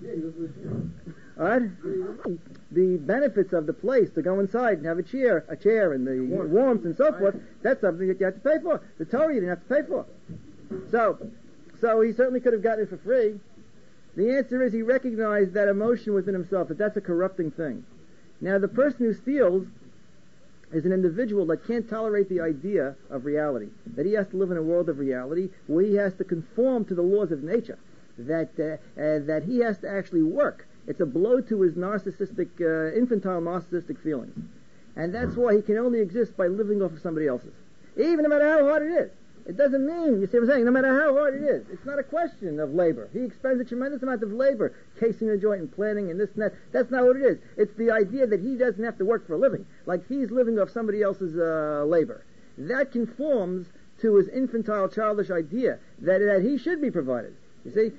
the benefits of the place, to go inside and have a chair and the warmth and so forth. That's something that you have to pay for. The Torah you didn't have to pay for. So he certainly could have gotten it for free. The answer is he recognized that emotion within himself, that's a corrupting thing. Now, the person who steals is an individual that can't tolerate the idea of reality, that he has to live in a world of reality where he has to conform to the laws of nature, that he has to actually work. It's a blow to his narcissistic, infantile narcissistic feelings. And that's why he can only exist by living off of somebody else's. Even no matter how hard it is. It doesn't mean, you see what I'm saying, no matter how hard it is. It's not a question of labor. He expends a tremendous amount of labor casing the joint and planning and this and that. That's not what it is. It's the idea that he doesn't have to work for a living. Like he's living off somebody else's labor. That conforms to his infantile, childish idea that he should be provided. You see,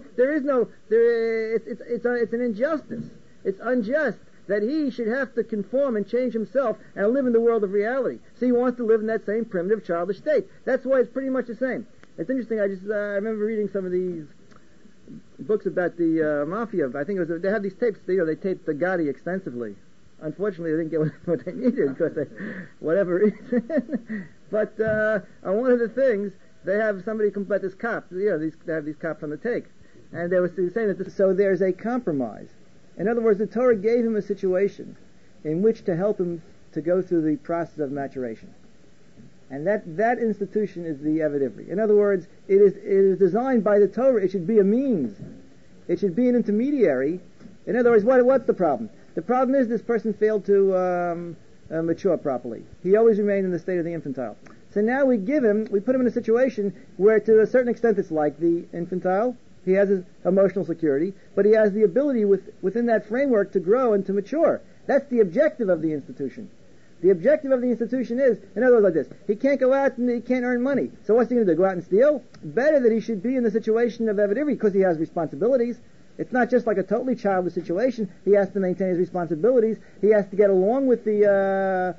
it's an injustice. It's unjust that he should have to conform and change himself and live in the world of reality. So he wants to live in that same primitive, childish state. That's why it's pretty much the same. It's interesting. I remember reading some of these books about the mafia. I think they have these tapes. They taped the Gotti extensively. Unfortunately, they didn't get what they needed because whatever reason. But on one of the things, they have somebody come about this cop. They have these cops on the take, and they were saying that so there's a compromise. In other words, the Torah gave him a situation in which to help him to go through the process of maturation. And that institution is the Eved Ivri. In other words, it is designed by the Torah. It should be a means. It should be an intermediary. In other words, what's the problem? The problem is this person failed to mature properly. He always remained in the state of the infantile. So now we put him in a situation where to a certain extent it's like the infantile. He has his emotional security, but he has the ability within that framework to grow and to mature. That's the objective of the institution. The objective of the institution is, in other words, like this: he can't go out and he can't earn money. So what's he going to do? Go out and steal? Better that he should be in the situation of Eved Ivri because he has responsibilities. It's not just like a totally childish situation. He has to maintain his responsibilities. He has to get along with the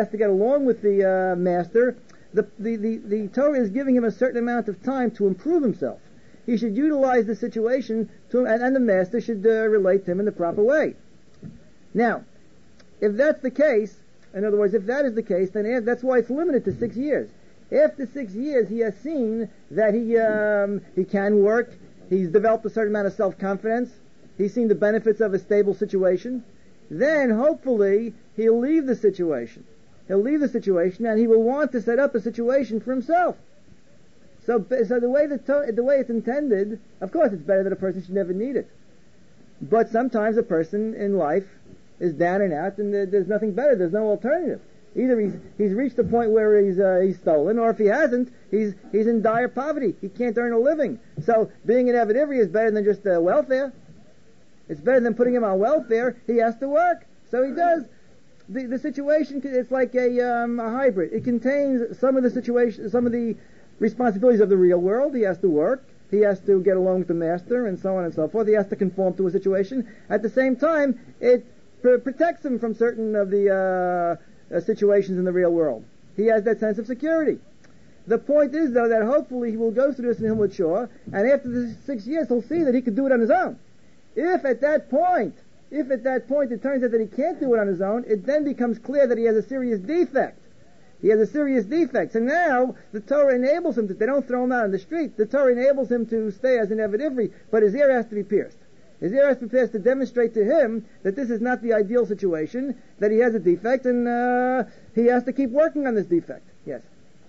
master. The Torah is giving him a certain amount of time to improve himself. He should utilize the situation and the master should relate to him in the proper way. Now, if that's the case, in other words, if that is the case, then that's why it's limited to 6 years. After 6 years, he has seen that he can work. He's developed a certain amount of self-confidence. He's seen the benefits of a stable situation. Then, hopefully, he'll leave the situation. He'll leave the situation, and he will want to set up a situation for himself. So the way it's intended, of course, it's better that a person should never need it. But sometimes a person in life is down and out, and there's nothing better. There's no alternative. Either he's reached the point where he's stolen, or if he hasn't, he's in dire poverty. He can't earn a living. So being an Eved Ivri is better than just welfare. It's better than putting him on welfare. He has to work, so he does. The situation, it's like a hybrid. It contains some of the responsibilities of the real world. He has to work. He has to get along with the master, and so on and so forth. He has to conform to a situation. At the same time, it protects him from certain of the situations in the real world. He has that sense of security. The point is, though, that hopefully he will go through this and he'll mature, and after the 6 years he'll see that he could do it on his own. If at that point it turns out that he can't do it on his own, it then becomes clear that he has a serious defect. He has a serious defect. So now the Torah enables him they don't throw him out on the street. The Torah enables him to stay as an Eved Ivri, but his ear has to be pierced. His ear has to be pierced to demonstrate to him that this is not the ideal situation, that he has a defect, and he has to keep working on this defect. Yes?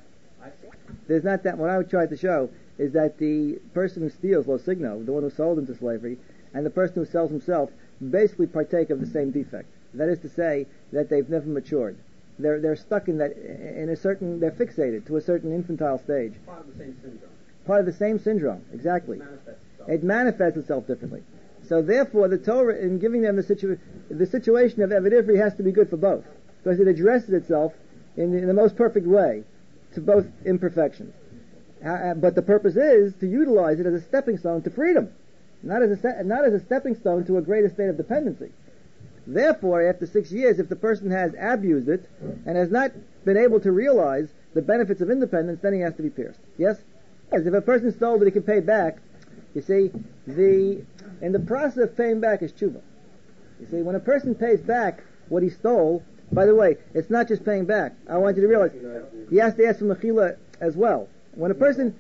There's not that. What I would try to show is that the person who steals, Lo Signo, the one who sold into slavery, and the person who sells himself basically partake of the same defect. That is to say, that they've never matured. They're stuck they're fixated to a certain infantile stage. Part of the same syndrome. Part of the same syndrome, exactly. It manifests itself differently. So therefore, the Torah, in giving them the situation of Eved Ivri, has to be good for both, because it addresses itself in the most perfect way to both imperfections. But the purpose is to utilize it as a stepping stone to freedom, not as a stepping stone to a greater state of dependency. Therefore, after 6 years, if the person has abused it and has not been able to realize the benefits of independence, then he has to be pierced. Yes? Yes, if a person stole but he can pay back, you see, in the process of paying back is tshuva. You see, when a person pays back what he stole, by the way, it's not just paying back. I want you to realize, he has to ask for mechila as well. When a person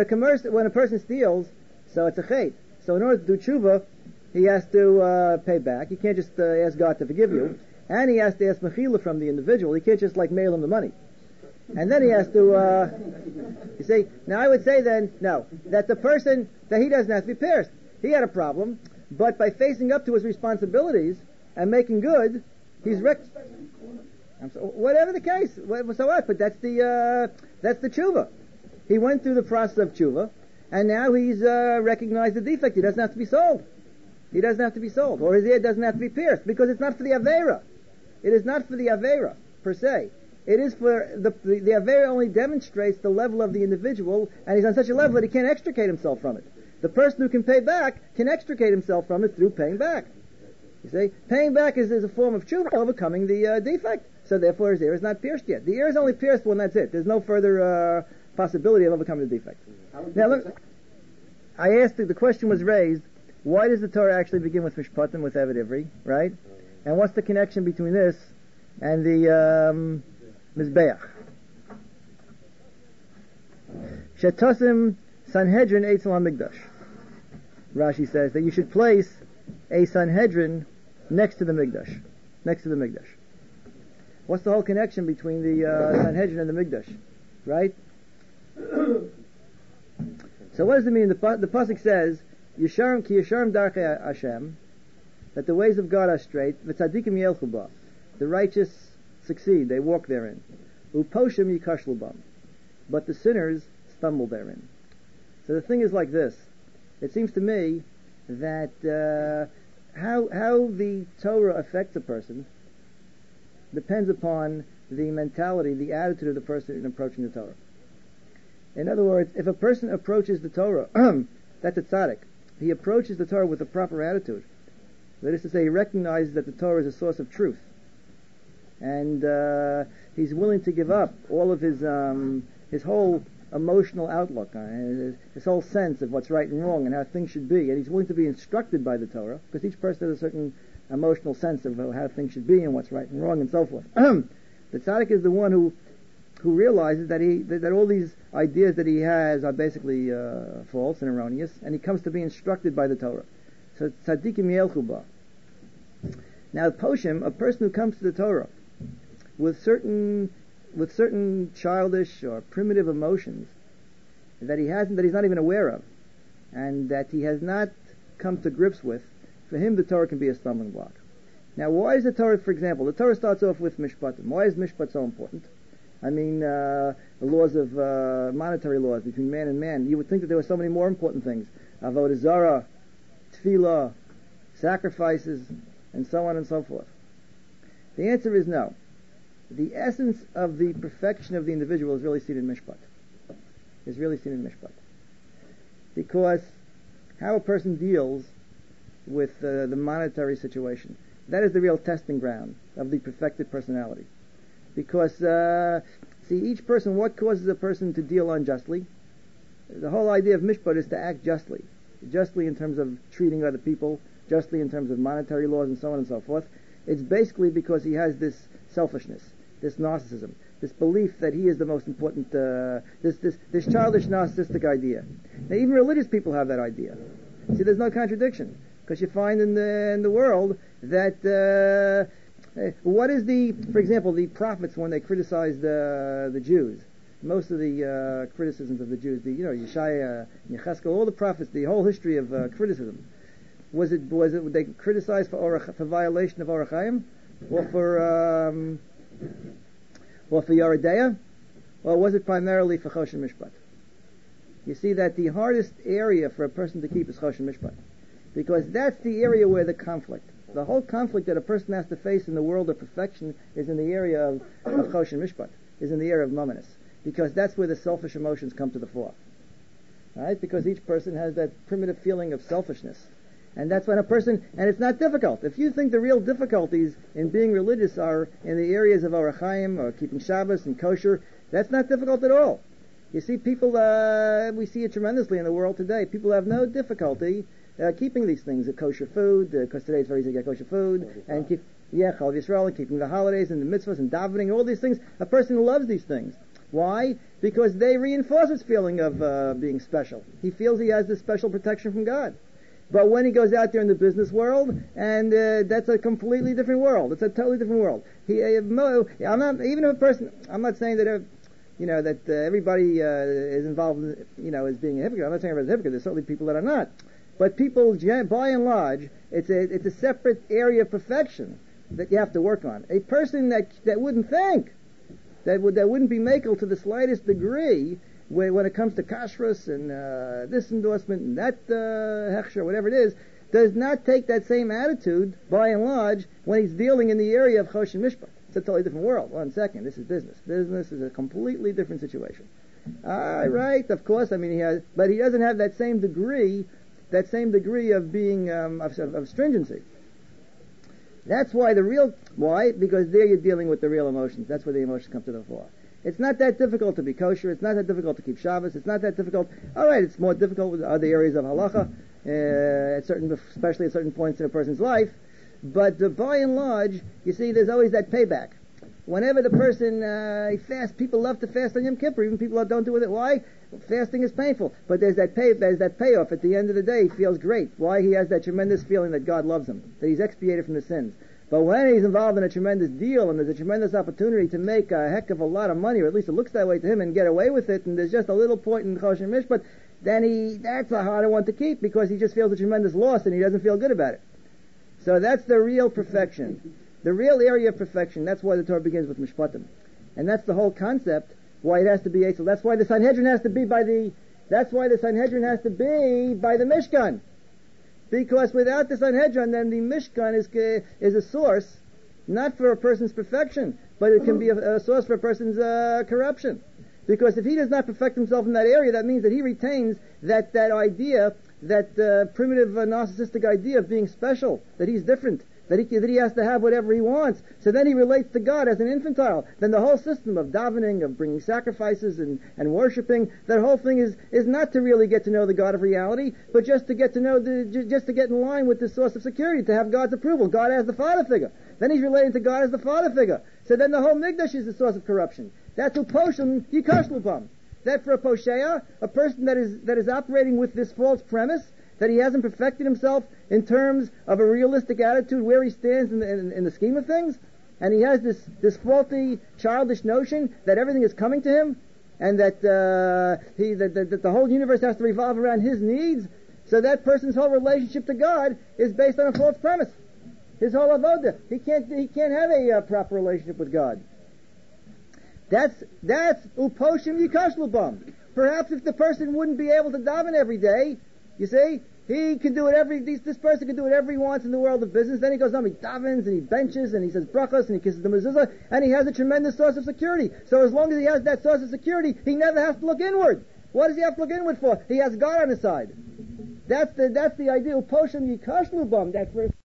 steals, so it's a chait. So in order to do tshuva, he has to pay back. You can't just ask God to forgive you. and he has to ask mechila from the individual. He can't just mail him the money. And then he has to, you see, now I would say then, no, that the person, that he doesn't have to be pierced. He had a problem, but by facing up to his responsibilities and making good, he's whatever the case, so what? But that's the tshuva. He went through the process of tshuva, and now he's recognized the defect. He doesn't have to be sold. He doesn't have to be sold, or his ear doesn't have to be pierced, because it's not for the Aveira. It is not for the Aveira, per se. It is for the Aveira only demonstrates the level of the individual, and he's on such a level that he can't extricate himself from it. The person who can pay back can extricate himself from it through paying back. You see? Paying back is a form of tshuva, overcoming the defect. So therefore his ear is not pierced yet. The ear is only pierced when that's it. There's no further possibility of overcoming the defect. Now look, I asked, the question was raised, why does the Torah actually begin with Mishpatim, with Eved Ivri, right? And what's the connection between this and the Mizbeach? Shetosim Sanhedrin Eitzel HaMikdash. Rashi says that you should place a Sanhedrin next to the Mikdash. Next to the Mikdash. What's the whole connection between the Sanhedrin and the Mikdash? Right? So what does it mean? The pasuk says, "Yisharim ki yisharim darchei Hashem," that the ways of God are straight. V'tzadikim yelchu ba, the righteous succeed; they walk therein. Uposhim yikashlu bam, but the sinners stumble therein. So the thing is like this. It seems to me that how the Torah affects a person depends upon the mentality, the attitude of the person in approaching the Torah. In other words, if a person approaches the Torah, that's a tzaddik. He approaches the Torah with a proper attitude. That is to say, he recognizes that the Torah is a source of truth. And he's willing to give up all of his whole emotional outlook, his whole sense of what's right and wrong and how things should be. And he's willing to be instructed by the Torah, because each person has a certain emotional sense of how things should be and what's right and wrong and so forth. The tzaddik is the one who realizes that all these ideas that he has are basically false and erroneous, and he comes to be instructed by the Torah. So tzaddikim yelchu ba. Now poshim, a person who comes to the Torah with certain childish or primitive emotions that he's not even aware of, and that he has not come to grips with, for him the Torah can be a stumbling block. Now why is the Torah, for example, the Torah starts off with mishpatim. Why is mishpat so important? I mean, the laws of monetary laws between man and man. You would think that there were so many more important things: avodah zarah, tefillah, sacrifices, and so on and so forth. The answer is no. The essence of the perfection of the individual is really seen in mishpat. Is really seen in mishpat, because how a person deals with the monetary situation, that is the real testing ground of the perfected personality. Because, see, each person, what causes a person to deal unjustly? The whole idea of mishpat is to act justly. Justly in terms of treating other people, justly in terms of monetary laws and so on and so forth. It's basically because he has this selfishness, this narcissism, this belief that he is the most important, this childish narcissistic idea. Now even religious people have that idea. See, there's no contradiction, because you find in the world that what is for example, the prophets, when they criticized the Jews, most of the criticisms of the Jews, Yeshaya, Yecheskel, all the prophets, the whole history of criticism, was it they criticized for violation of Orach Chaim, or for Yeridea, or was it primarily for Choshen Mishpat? You see that the hardest area for a person to keep is Choshen Mishpat, because that's the area where the whole conflict that a person has to face in the world of perfection is in the area of Choshen Mishpat, is in the area of Mamonis, because that's where the selfish emotions come to the fore. Right? Because each person has that primitive feeling of selfishness. And that's when a person, and it's not difficult. If you think the real difficulties in being religious are in the areas of Orach Chaim or keeping Shabbos and kosher, that's not difficult at all. You see, people, we see it tremendously in the world today. People have no difficulty keeping these things, kosher food, because today it's very easy to get kosher food, and Chol Yisrael, and keeping the holidays and the mitzvahs and davening, all these things. A person loves these things. Why? Because they reinforce his feeling of being special. He feels he has this special protection from God. But when he goes out there in the business world, and that's a completely different world. It's a totally different world. I'm not saying that that everybody is involved in, as being a hypocrite. I'm not saying everybody's a hypocrite. There's certainly people that are not. But people, by and large, it's a separate area of perfection that you have to work on. A person that wouldn't think, that wouldn't be makel to the slightest degree when it comes to kashrus and this endorsement and that hechsher, whatever it is, does not take that same attitude, by and large, when he's dealing in the area of chosh and mishpat. It's a totally different world. 1 second, this is business. Business is a completely different situation. Right, of course. I mean, but he doesn't have that same degree of being of stringency. That's why because there you're dealing with the real emotions. That's where the emotions come to the fore. It's not that difficult to be kosher. It's not that difficult to keep Shabbos. It's not that difficult. All right, it's more difficult with other areas of halacha, especially at certain points in a person's life. But by and large, you see, there's always that payback. Whenever the person fasts, people love to fast on Yom Kippur. Even people that don't do it. Why? Fasting is painful, but there's that payoff at the end of the day. He feels great. Why? He has that tremendous feeling that God loves him, that he's expiated from the sins. But when he's involved in a tremendous deal and there's a tremendous opportunity to make a heck of a lot of money, or at least it looks that way to him, and get away with it, and there's just a little point in chosh and mishpat, then that's a harder one to keep because he just feels a tremendous loss and he doesn't feel good about it. So that's the real perfection. The real area of perfection. That's why the Torah begins with mishpatim. And that's the whole concept, why it has to be Eitzel. That's why the Sanhedrin has to be by the Mishkan. Because without the Sanhedrin, then the Mishkan is a source, not for a person's perfection, but it can be a source for a person's corruption. Because if he does not perfect himself in that area, that means that he retains that idea, that primitive narcissistic idea of being special, that he's different, that he has to have whatever he wants. So then he relates to God as an infantile. Then the whole system of davening, of bringing sacrifices and worshiping, that whole thing is not to really get to know the God of reality, but just to get to know just to get in line with the source of security, to have God's approval, God as the father figure. Then he's relating to God as the father figure. So then the whole Mikdash is the source of corruption. That's uposhim yikashlupam. That for a posheya, a person that is operating with this false premise, that he hasn't perfected himself in terms of a realistic attitude where he stands in the scheme of things, and he has this faulty, childish notion that everything is coming to him, and that that the whole universe has to revolve around his needs. So that person's whole relationship to God is based on a false premise. His whole avodah, he can't have a proper relationship with God. That's uposhim yikashlubam. Perhaps if the person wouldn't be able to daven every day, you see, he can do this person can do whatever he wants in the world of business. Then he goes on, he davens and he benches and he says brachos and he kisses the mezuzah, and he has a tremendous source of security. So as long as he has that source of security, he never has to look inward. What does he have to look inward for? He has God on his side. That's the ideal poshim yikashlubam. That first.